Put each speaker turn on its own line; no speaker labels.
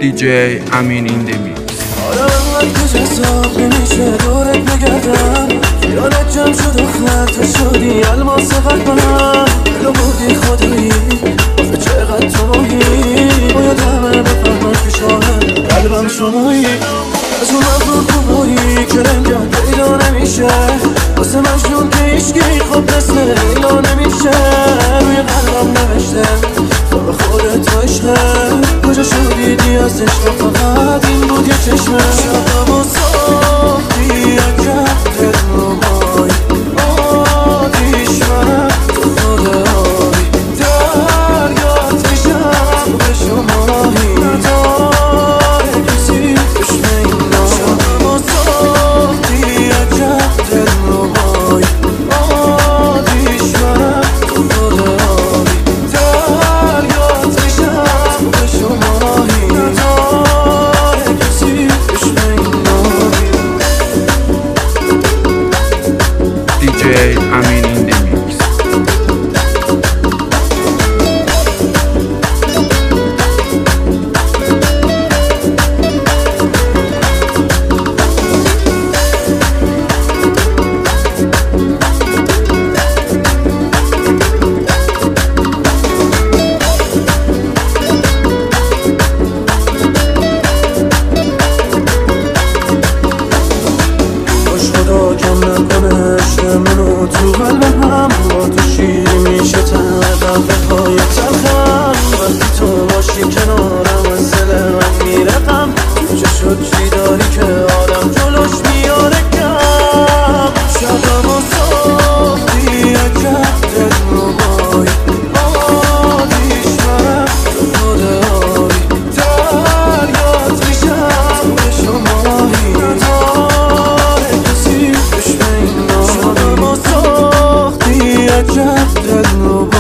DJ امین این دمیکس.
آره انقدر که جذاب نمیشه دورت بگردم، خیالت جمع شد و خط شدی الماس قلبم، دلو بردی خدایی آخه چقدر تو ماهی، باید همه بفهمن که شاهد قلبم شمایی، از اون مغرور خوبایی که رنگم پیدا نمیشه، واسه مجنون که ایشگی خوب مثل لیلا نمیشه، روی قلبم نوشته تو به خودت و عشقه، کجا شدیدی از عشق فقط این بود یه چشمه، شبم و ساختی اگر دل نمای آتیش من تو خود آبی دریات میشم به شماهی نداره کسی بشنه اینا، شبم و ساختی اگر دل نمای آتیش من تو خود آبی دریات میشم به شماهی نداره کسی بشنه اینا.
DJ امین این دمیکس.
باش خدا کم نکنه عشق منو تو قلبم، با تو شیری میشه تقدقه های تلخم، وقتی تو باشی کنارم از دل من میره غم، چه شد چی داری که آدم جلوش میاره کم، شبم و ساختی اگر دل نمای آتیش من تو خود آبی دریات میشم به شماهی نداره کسی بشنه اینا، شبم و ساختی اگر دل نمای